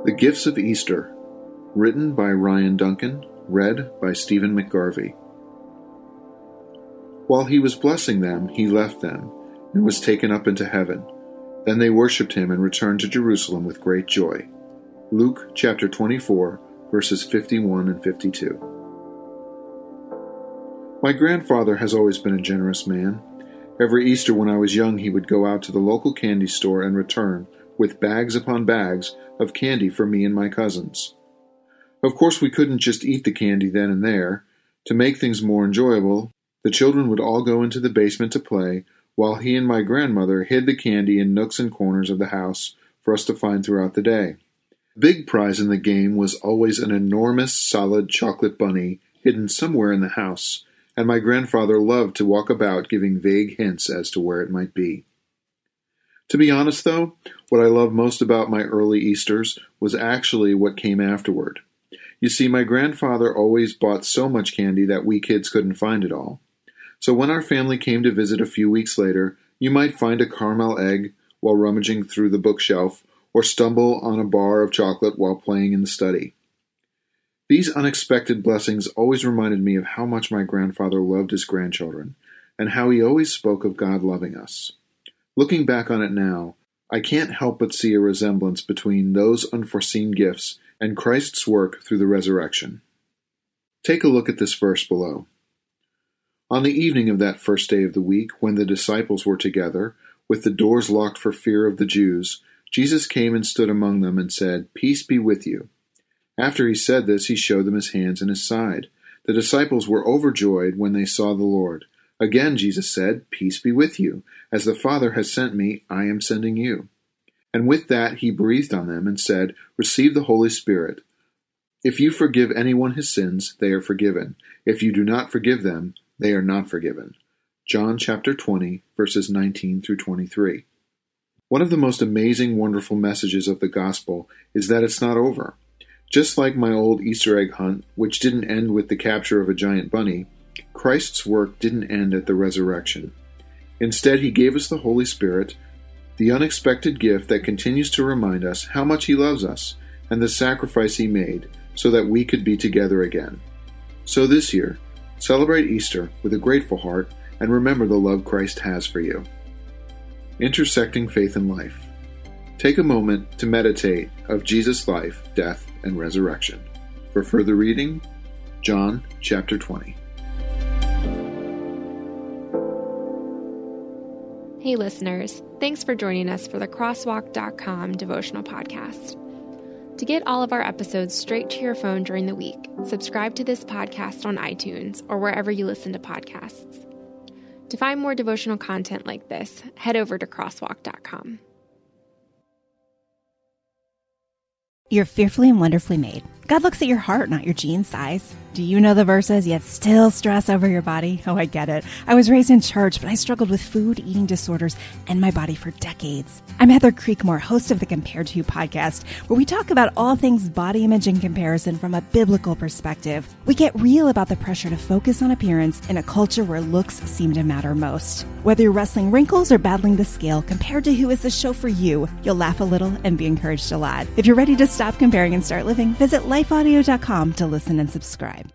The Gifts of Easter, written by Ryan Duncan, read by Stephen McGarvey. While he was blessing them, he left them, and was taken up into heaven. Then they worshipped him and returned to Jerusalem with great joy. Luke chapter 24, verses 51 and 52. My grandfather has always been a generous man. Every Easter when I was young, he would go out to the local candy store and return with bags upon bags of candy for me and my cousins. Of course, we couldn't just eat the candy then and there. To make things more enjoyable, the children would all go into the basement to play, while he and my grandmother hid the candy in nooks and corners of the house for us to find throughout the day. The big prize in the game was always an enormous solid chocolate bunny hidden somewhere in the house, and my grandfather loved to walk about giving vague hints as to where it might be. To be honest, though, what I loved most about my early Easters was actually what came afterward. You see, my grandfather always bought so much candy that we kids couldn't find it all. So when our family came to visit a few weeks later, you might find a caramel egg while rummaging through the bookshelf, or stumble on a bar of chocolate while playing in the study. These unexpected blessings always reminded me of how much my grandfather loved his grandchildren, and how he always spoke of God loving us. Looking back on it now, I can't help but see a resemblance between those unforeseen gifts and Christ's work through the resurrection. Take a look at this verse below. On the evening of that first day of the week, when the disciples were together, with the doors locked for fear of the Jews, Jesus came and stood among them and said, "Peace be with you." After he said this, he showed them his hands and his side. The disciples were overjoyed when they saw the Lord. Again Jesus said, "Peace be with you. As the Father has sent me, I am sending you." And with that he breathed on them and said, "Receive the Holy Spirit. If you forgive anyone his sins, they are forgiven. If you do not forgive them, they are not forgiven." John chapter 20, verses 19 through 23. One of the most amazing, wonderful messages of the gospel is that it's not over. Just like my old Easter egg hunt, which didn't end with the capture of a giant bunny, Christ's work didn't end at the resurrection. Instead, he gave us the Holy Spirit, the unexpected gift that continues to remind us how much he loves us and the sacrifice he made so that we could be together again. So this year, celebrate Easter with a grateful heart and remember the love Christ has for you. Intersecting Faith and Life. Take a moment to meditate of Jesus' life, death, and resurrection. For further reading, John chapter 20. Hey listeners, thanks for joining us for the Crosswalk.com devotional podcast. To get all of our episodes straight to your phone during the week, subscribe to this podcast on iTunes or wherever you listen to podcasts. To find more devotional content like this, head over to Crosswalk.com. You're fearfully and wonderfully made. God looks at your heart, not your jean size. Do you know the verses, yet still stress over your body? Oh, I get it. I was raised in church, but I struggled with food, eating disorders, and my body for decades. I'm Heather Creekmore, host of the Compared to You podcast, where we talk about all things body image and comparison from a biblical perspective. We get real about the pressure to focus on appearance in a culture where looks seem to matter most. Whether you're wrestling wrinkles or battling the scale, Compared to You is the show for you. You'll laugh a little and be encouraged a lot. If you're ready to stop comparing and start living, visit lifeaudio.com to listen and subscribe.